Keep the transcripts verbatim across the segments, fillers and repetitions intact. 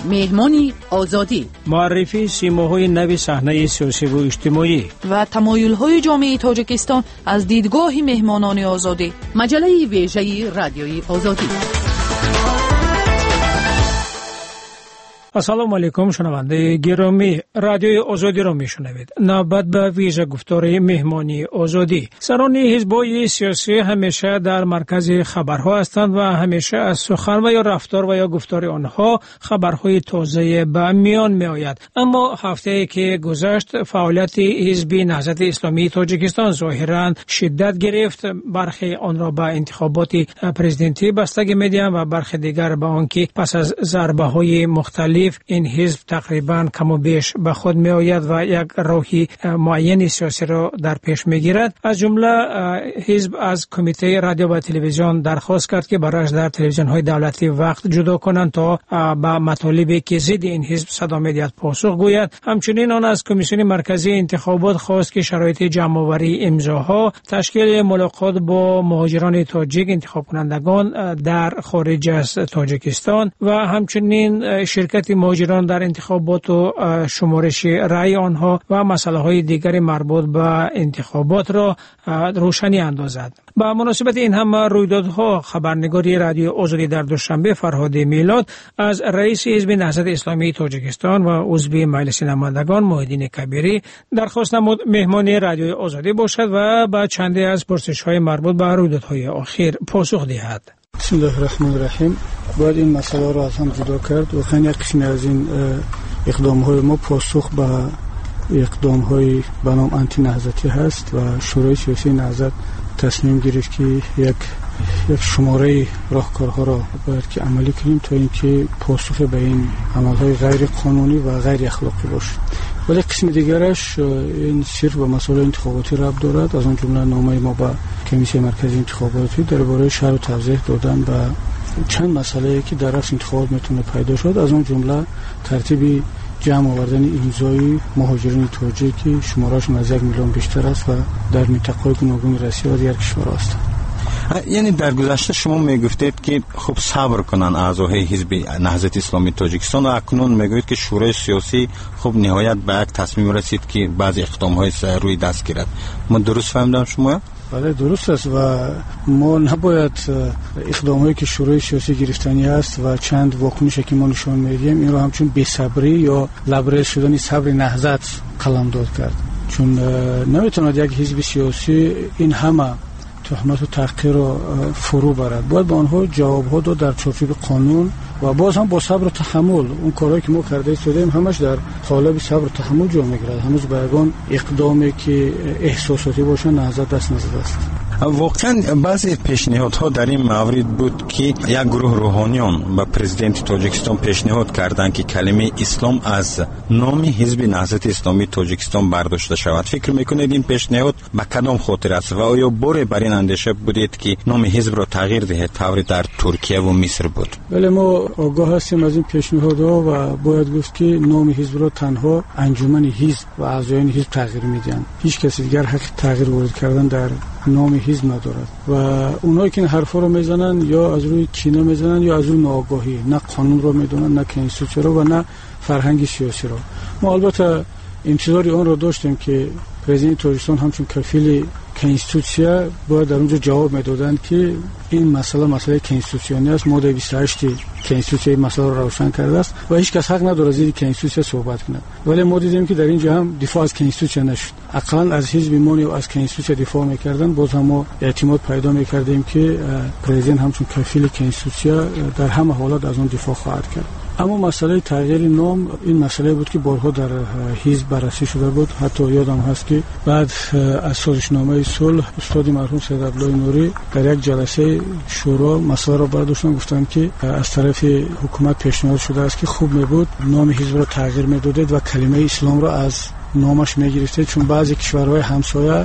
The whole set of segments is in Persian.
مهمانی آزادی، معرفی سیماهای نوی صحنه سیاسی و اجتماعی و تمایل‌های جامعه تاجیکستان از دیدگاه مهمانان آزادی. مجله ویژه رادیوی آزادی. السلام علیکم شنونده گرامی، رادیوی آزادی را میشنوید. نوبت به ویژه گفتار مهمانی آزادی. سران حزب‌های سیاسی همیشه در مرکز خبرها هستند و همیشه از سخن و یا رفتار و یا گفتار آنها خبرهای تازه به میان می آید. اما هفته‌ای که گذشت فعالیت حزب نهضت اسلامی تاجیکستان ظاهراً شدت گرفت. برخی آن را به انتخابات پرزیدنتی بستگی می‌دهند و برخی دیگر به آنکه پس از ضربه‌های مختلف این حزب تقریبا کم و بیش به خود می آید و یک راهی معین سیاسی را در پیش می گیرد. از جمله حزب از کمیته رادیو و تلویزیون درخواست کرد که برایش در تلویزیون های دولتی وقت جدا کنند تا به مطالبی که ضد این حزب صدا می دهد پاسخ گوید. همچنین آن از کمیسیون مرکزی انتخابات خواست که شرایط جمع آوری امضاها، تشکیل ملاقات با مهاجران تاجیک انتخاب کنندگان در خارج از تاجیکستان و همچنین شرکت مهاجران در انتخابات و شمارش رأی آنها و مسائل دیگر مربوط به انتخابات را روشنی اندازد. با مناسبت این همه رویدادها خبرنگاری رادیو آزادی در دوشنبه فرهاد میلاد از رئیس حزب نهضت اسلامی تاجیکستان و عضو مجلس نمایندگان محیدین کبیری درخواست نمود مهمان رادیو آزادی باشد و با چندی از پرسش‌های مربوط به رویدادهای اخیر پاسخ دهد. بسم الله الرحمن الرحیم. باید این مسئله را از هم جدا کرد. واقعا یک قسمی از این اقدام‌های ما پاسخ به اقدام‌های به نام آنتی نهضتی هست و شورای سیاسی نهضت تصمیم گرفت که یک یک شماره راهکارها را باید که عملی کنیم تا اینکه پاسخ به این عمل‌های غیر قانونی و غیر اخلاقی باشه. ولی قسم دیگرش این صرف به مسائل انتخاباتی ربط دارد. از آن جمله نامه ما به کمیسیون مرکزی انتخاباتی درباره شرح و توضیح دادن و چند مسئله که در اصل انتخابات میتونه پیدا شد، از آن جمله ترتیب جمع آوردن امضای مهاجرین تاجیکی شماره‌شون از یک میلیون بیشتر است و در منطقه‌های گوناگون روسیه و دیگر کشورها است. یعنی در گذشته شما میگفتید که خوب صبر کنن اعضای حزب نهضت اسلامی تاجیکستان و اکنون میگوید که شورای سیاسی خوب نهایت به یک تصمیم رسید که بعضی اقدام‌های روی دست گیرد. ما درست فهمیدم شما؟ بله درست است و ما نباید اقدام‌هایی که شورای سیاسی گرفتنی است و چند واکنشی که ما نشون میدیم این رو همچون بی‌صبری یا لبریز شدن صبر نهضت قلمداد کرد، چون نمیتواند یک حزب سیاسی این همه تهمت و تحقیر رو فرو برد. باید به آنها جواب‌ها داد در چارچوب قانون و باز هم با صبر و تحمل. اون کارهایی که ما کرده شدیم همش در قالب صبر و تحمل جا میگیرد. هنوز به یگان اقدامی که احساساتی باشه نهضت دست نزده است. واقعا بعضی پیشنهادها در این مورد بود که یک گروه روحانیان به پرزیدنت تاجیکستان پیشنهاد کردند که کلمه اسلام از نام حزب نهضت اسلامی تاجیکستان برداشته شود. فکر میکنید این پیشنهاد به کدام خاطر است و آیا باره بر این اندیشه بودید که نام حزب را تغییر دهید طوری در ترکیه و مصر بود؟ بله ما آگاه هستیم از این پیشنهادها و باید گفت که نام حزب را تنها انجمن حزب و اعضایان حزب تغییر میدن. هیچ کسی دیگر حق تغییر وارد کردن در نام حزب ندارد و اونایی که این حرفا رو میزنن یا از روی کینه میزنن یا از روی ناآگاهی، نه قانون رو میدونن نه کنستیتوسیون رو و نه فرهنگ سیاسی رو. ما البته انتظاری آن رو داشتیم که پرزیدنت تاجیکستان همچون کفیل کنستیتوسیا باید در اونجا جواب میدادن که این مسئله مسئله کنستیتوسیونی است. ماده بیست و هشت کنستیتوسیون مسئله رو روشن کرده است و هیچ کس حق نداره از این کنستیتوسیون صحبت کنه. ولی ما دیدیم که در اینجا هم دفاع از کنستیتوسیون نشد. اقلا از حزب مونی و از کنستیتوسیون دفاع میکردن. باز هم ما اعتماد پیدا میکردیم که پرزیدنت همچون کفیل کنستیتوسیون در همه حالات از اون دفاع خواهد کرد. اما مسئله تغییر نام این مسئله بود که بارها در حزب بررسی شده بود. حتی یادم هست که بعد از سازشنامه صلح استاد مرحوم سید عبدالله نوری در یک جلسه شورا مسئله را برداشتن، گفتن که از طرف حکومت پیشنهاد شده است که خوب میبود نام حزب را تغییر میدادید و کلمه اسلام را از نامش میگرفتید، چون بعضی کشورهای همسایه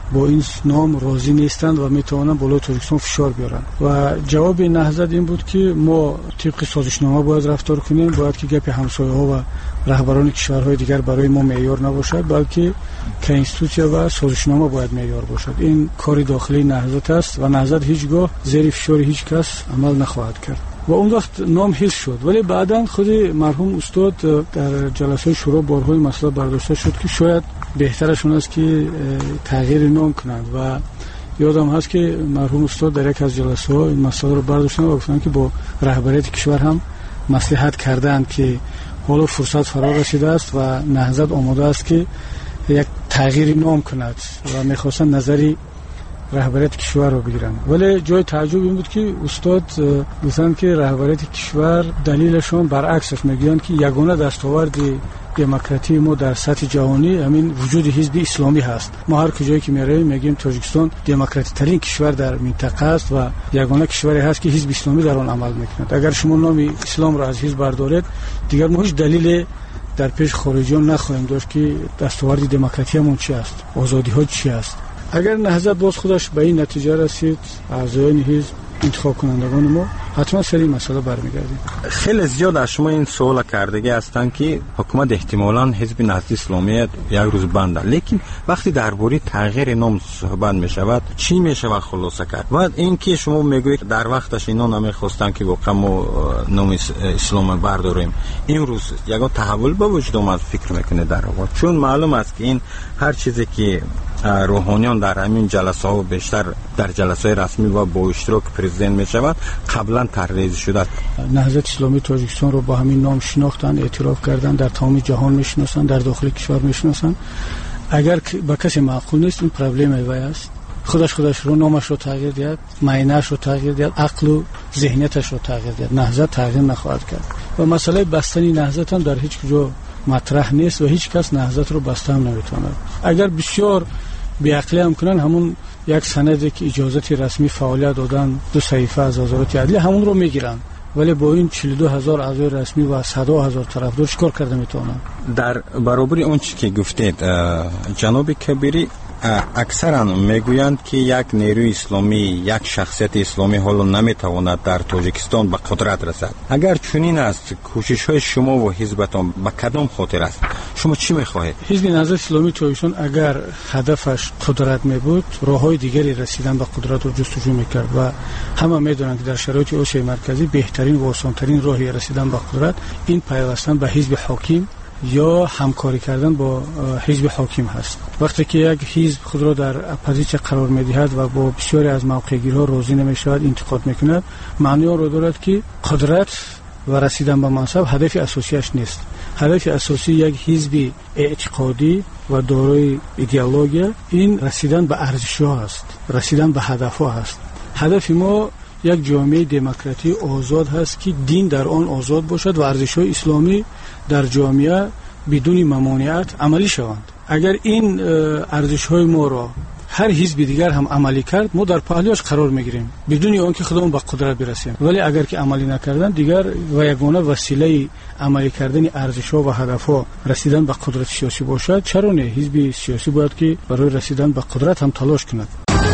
با این نام راضی نیستند و میتوانند بالای تاجیکستان فشار بیارن. و جواب نهضت این بود که ما طبق سازشنامه باید رفتار کنیم، باید که گپ همسایه ها و رهبران کشورهای دیگر برای ما معیار نباشد، بلکه کنستیتوسیا و سازشنامه باید معیار باشد. این کاری داخلی نهضت است و نهضت هیچگاه زیر فشار هیچ کس عمل نخواهد کرد. و اون وقت نام حفظ شد، ولی بعداً خود مرحوم استاد در جلسه شورا بارهای مسئله برداشته شد که شاید بهترشون است که تغییر نام کنند و یادم هست که مرحوم استاد در یک از جلسه ها این مسئله رو برداشتن و گفتن که با رهبریت کشور هم مصلحت کردند که حالا فرصت فرا رسیده است و نهضت آماده است که یک تغییر نام کند و می‌خواستن نظری رهبریت کشور رو بگیرن. ولی جای تعجب این بود که استاد گفتن که رهبریت کشور دلیلشون برعکسش میگن که یگانه دستاورد دموکراتی ما در سطح جهانی همین وجود حزب اسلامی هست. ما هر کجایی که میریم میگیم تاجیکستان دموکراتی ترین کشور در منطقه است و یگانه کشوری هست که حزب اسلامی در آن عمل میکند. اگر شما نام اسلام را از حزب بردارید دیگر ما هیچ دلیل در پیش خارجیان نخواهیم داشت که دستاورد دموکراتی همون چی است، آزادی ها چی است. اگر نهضت باز خودش به این نتیجه رسید، اعضایان حزب انتخاب کنندگان ما حتما سر این مسئله برمیگردیم. خیلی زیاد از شما این سوال کردگی هستند که حکومت احتمالاً حزب نهضت اسلامی یک روز بنده، لیکن وقتی درباره تغییر نام صحبت می شود چی می شود خلاصه کرد؟ و این که شما میگویید در وقتش اینا نمیخواستن که واقعا ما نام اسلام برداریم، این روز یک تحول به وجود اومد فکر میکنه در واقع، چون معلوم است که این هر چیزی که روحانیان در همین جلسه ها بیشتر در جلسه رسمی و با اشتراک پرزیدنت می شود قبلا طرحریزی شده. نهضت اسلامی تاجیکستان رو با همین نام شناختن، اعتراف کردن، در تمام جهان میشناسن، در داخل کشور میشناسن. اگر با کسی معقول نیست این پرابلم وای است، خودش خودش رو نامش رو تغییر دهد، معینه‌اش رو تغییر دهد، عقل و ذهنیتش رو تغییر دهد، نهضت تغییر نخواهد کرد. و مسئله بستن نهضت هم در هیچ کجا مطرح نیست و هیچ کس نهضت رو بسته هم نمیتواند. اگر بسیار بی‌عقلی هم کنن همون یک سندی که اجازت رسمی فعالیت دادن دو صحیفه از وزارت عدلیه همون رو میگیرن، ولی با این چهل و دو هزار اعضای رسمی و صد هزار طرفدار چیکار کرده میتونن؟ در برابر اون چیزی که گفتید جناب کبیری، اکثرا میگویند که یک نیروی اسلامی، یک شخصیت اسلامی حالا نمیتواند در تاجیکستان به قدرت رسد. اگر چنین است کوشش های شما و حزبتان به کدام خاطر است؟ شما چی میخواهید؟ حزب نهضت اسلامی تاجیکستان اگر هدفش قدرت میبود راههای دیگری رسیدن به قدرت رو جستجو میکرد و همه میدونند که در شرایط آسیای مرکزی بهترین و آسانترین راهی رسیدن به قدرت این پیوستن به حزب حاکم یا همکاری کردن با حزب حاکم هست. وقتی که یک حزب خود را در اپوزیسیون قرار می‌دهد و با بسیاری از موقع‌گیری‌ها راضی نمی‌شود، انتقاد می‌کند، معنی آن را دارد که قدرت و رسیدن به منصب هدف اساسیش نیست. هدف اساسی یک حزب اعتقادی و دارای ایدئولوژی این رسیدن به ارزش‌ها است، رسیدن به هدف‌ها است. هدف ما یک جامعه دموکراتی آزاد هست که دین در آن آزاد باشد و ارزش‌های اسلامی در جامعه بدون ممانعت عملی شوند. اگر این ارزش‌های ما را هر حزب دیگر هم عملی کرد ما در پهلوش قرار میگیریم بدون آنکه خودمون به قدرت برسیم. ولی اگر که عملی نکردن دیگر و یگانه وسیله عملی کردن ارزش‌ها و هدف‌ها رسیدن به قدرت سیاسی باشد، چرا نه؟ حزب سیاسی باید که برای رسیدن به قدرت هم تلاش کند.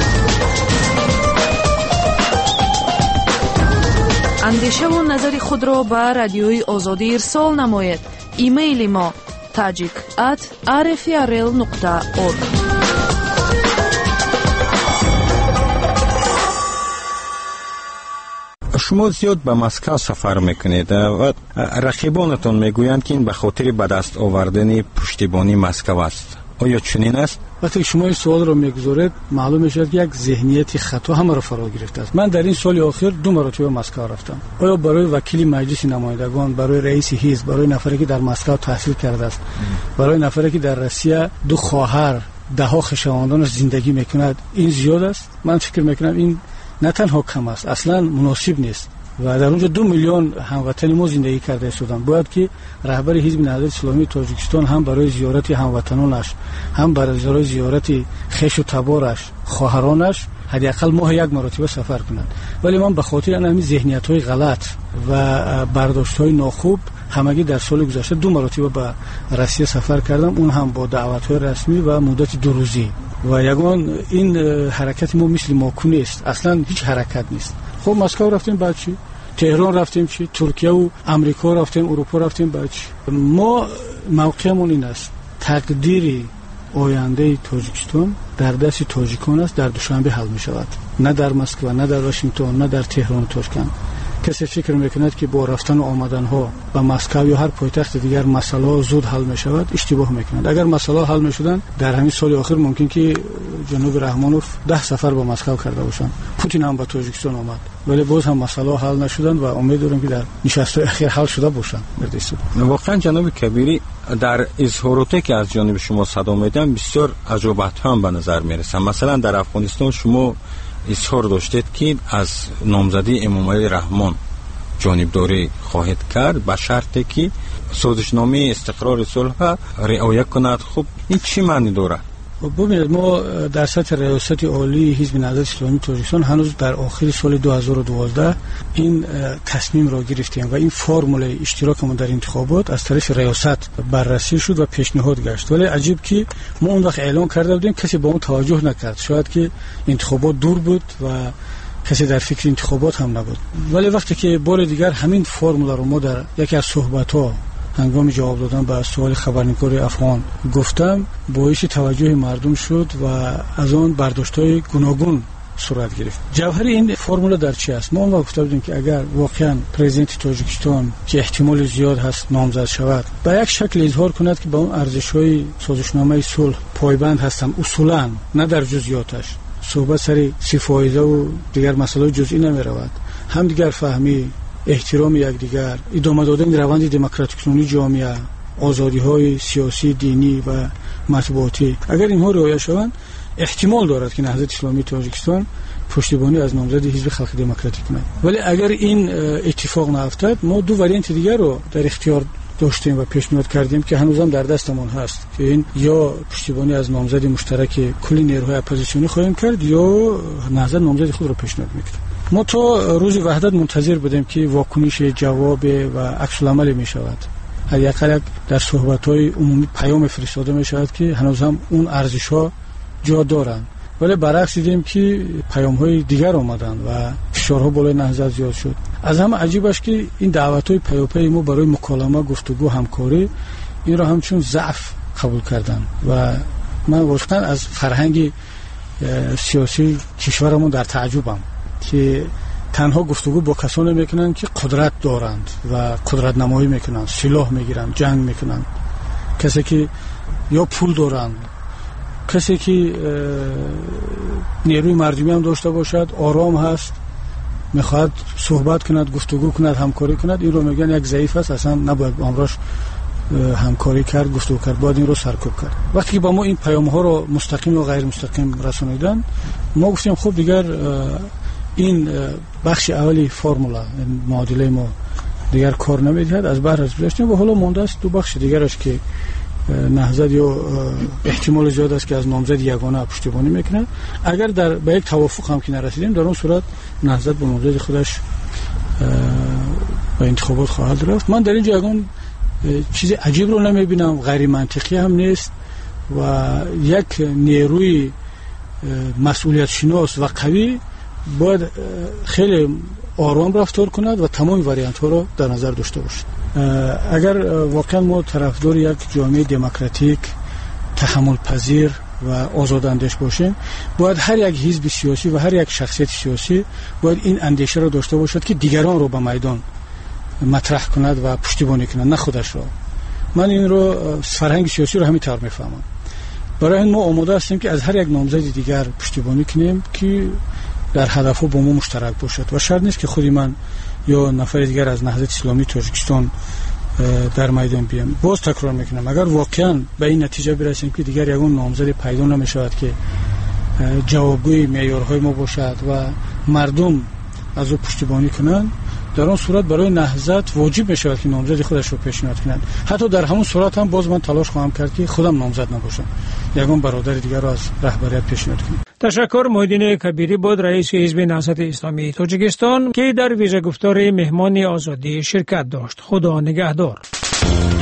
اندیشه و نظر خود را به رادیوی آزادی ارسال نمایید. ایمیل ما tajik at r f r l nokta org. شما زیاد به مسکو سفر میکنید و رقیبانتون میگویند که این به خاطر به دست آوردن پشتیبانی مسکو است. آیا چنین است؟ وقتی شما این سوال رو میگذارید معلوم میشه که یک ذهنیت خطا همه رو فرا گرفته است. من در این سال اخیر دو مرتبه مسکو رفتم. آیا برای وکیل مجلس نمایندگان، برای رئیس حزب، برای نفری که در مسکو تحصیل کرده است، برای نفری که در روسیه دو خواهر ده ها خویشاوندان زندگی میکند این زیاد است؟ من فکر میکنم این نه تنها کم است، اصلا مناسب نیست. و در اونجا دو میلیون هموطن ما زندگی کرده شدن. باید که رهبر حزب نهضت اسلامی تاجیکستان هم برای زیارت هموطنانش، هم برای زیارت خویش و تبارش، خواهرانش حداقل ماه یک مرتبه سفر کنند. ولی من به خاطر همین ذهنیت‌های غلط و برداشت‌های ناخوب همگی در سال گذشته دو مرتبه به روسیه سفر کردم، اون هم با دعوت‌های رسمی و مدت دو روزی. و یگان این حرکت ما مثل ماکو نیست، اصلا هیچ حرکت نیست. خب مسکو رفتیم بعد چی؟ تهران رفتیم چی؟ ترکیه و امریکا رفتیم، اروپا رفتیم بعد چی؟ ما موقعمون این است تقدیر آینده تاجیکستان در دست تاجیکان است، در دوشنبه حل می شود، نه در مسکو، نه در واشنگتن، نه در تهران و تاشکند. کسی فکر میکند که با رفتن و آمدن ها به مسکو یا هر پایتخت دیگر مسئله زود حل می شود، اشتباه میکنند. اگر مسئله حل می شدن در همین سال آخر ممکن که جناب رحمانوف ده سفر به مسکو کرده باشند، پوتین هم به تاجیکستان آمد، ولی باز هم مسئله حل نشدن و امید دارم که در نشست اخیر حل شده باشند. واقعا جناب کبیری در اظهاراتی که از جانب شما صدا میدم بسیار عجوبت هم به نظر میرسن. مثلا در افغانستان شما اظهار داشتید که از نامزدی امام علی رحمان جانبداری خواهد کرد به شرطی که سازشنامه استقرار صلح رعایت کند. خب این چی معنی داره؟ ببینید ما در سطح ریاست عالی حزب نهضت اسلامی تاجیکستان هنوز در آخر سال دو هزار و دوازده این تصمیم را گرفتیم و این فرمول اشتراک ما در انتخابات از طرف ریاست بررسی شد و پیشنهاد گشت. ولی عجیب که ما اون وقت اعلان کرده بودیم، کسی با اون توجه نکرد. شاید که انتخابات دور بود و کسی در فکر انتخابات هم نبود. ولی وقتی که بار دیگر همین فرمول رو ما در یکی از صحبت‌ها هنگام جواب دادن به سوال خبرنگار افغان گفتم، باعث توجه مردم شد و از آن برداشت‌های گوناگون صورت گرفت. جوهر این فرمول در چی است؟ ما اون گفته بودیم که اگر واقعا پرزیدنت تاجیکستان که احتمال زیاد هست نامزد شود، به یک شکل اظهار کند که به اون ارزش‌های سازشنامه صلح پایبند هستم، اصولاً نه در جزئیاتش. صحبت سری سیفایده و دیگر مسائل جزئی نمی‌رود. هم دیگر فهمی، احترام یکدیگر، ادامه دادن روند دموکراتیک کنونی جامعه، آزادی‌های سیاسی، دینی و مطبوعاتی، اگر اینها رعایت شوند احتمال دارد که نهضت اسلامی تاجیکستان پشتیبانی از نامزد حزب خلق دموکراتیک کند. ولی اگر این اتفاق نیفتد، ما دو واریانت دیگر رو در اختیار داشتیم و پیشنهاد کردیم که هنوزم در دستمون هست که این یا پشتیبانی از نامزد مشترک کل نیروهای اپوزیسیونی خواهیم کرد یا نهضت نامزد خود رو پیشنهاد میکنیم. ما تا روز وحدت منتظر بودیم که واکنش جواب و عکس العمل می شود. حداقل در صحبت‌های عمومی پیام فرستاده می شود که هنوز هم اون ارزش‌ها جا دارند. ولی برعکس دیدیم که پیام‌های دیگر آمدن و فشارها بالای نهضت زیاد شد. از همه عجیب است که این دعوت‌های پیاپی ما برای مکالمه، گفتگو، همکاری این را همچون ضعف قبول کردن و من واقعا از فرهنگ سیاسی کشورمون در تعجبم که تنها گفتگو با کسانی میکنن که قدرت دارند و قدرت نمایی میکنن، سلاح میگیرن، جنگ میکنن، کسی که یا پول دارند، کسی که نیروی مردمی هم داشته باشد، آرام هست، میخواد صحبت کند، گفتگو کند، همکاری کند، این رو میگن یک ضعیف است، اصلا نباید با امراش همکاری کرد، گفتگو کرد، باید این رو سرکوب کرد. وقتی که با ما این پیام ها رو مستقیم و غیر مستقیم رسانیدن، ما گفتیم خب دیگر این بخش اولی فرمولا معادله ما دیگر کار نمیدهد، از بحر از گذشتیم و حالا مونده است دو بخش دیگرش که نهضت یا احتمال زیاد است که از نامزد یگانه پشتیبانی میکنه. اگر در به یک توافق هم که نرسیدیم، در اون صورت نهضت با نامزد خودش به انتخابات خواهد رفت. من در اینجا یگان چیز عجیب رو نمیبینم، غیر منطقی هم نیست و یک نیروی مسئولیت شناس و قوی باید خیلی آرام رفتار کند و تمام واریانت ها رو در نظر داشته باشد. اگر واقعا ما طرفدار یک جامعه دموکراتیک، تحمل پذیر و آزاداندیش باشیم، باید هر یک حزب سیاسی و هر یک شخصیت سیاسی باید این اندیشه رو داشته باشد که دیگران رو به میدان مطرح کند و پشتیبانی کند، نه خودش رو. من این رو فرهنگ سیاسی رو همین طور میفهمم. برای این ما آماده هستیم که از هر یک نامزد دیگر پشتیبانی کنیم که در هدفها با ما مشترک باشد و شرط نیست که خودی من یا نفر دیگر از نهضت اسلامی تاجیکستان در میدان بیام. باز تکرار میکنم، اگر واقعا به این نتیجه برسیم که دیگر یگان نامزد پیدا نمیشود که جوابگوی معیارهای ما باشد و مردم از او پشتیبانی کنند، در اون صورت برای نهضت واجب میشود که نامزد خودش رو پیشنهاد کنند. حتی در همون صورت هم باز من تلاش خواهم کرد که خودم نامزد نباشم، یگان برادر دیگر رو از رهبریت پیشنهاد کنم. تشکر. محیدین کبیری بود، رئیس حزب نهضت اسلامی تاجیکستان که در ویژه گفتار مهمان آزادی شرکت داشت. خدا نگهدار.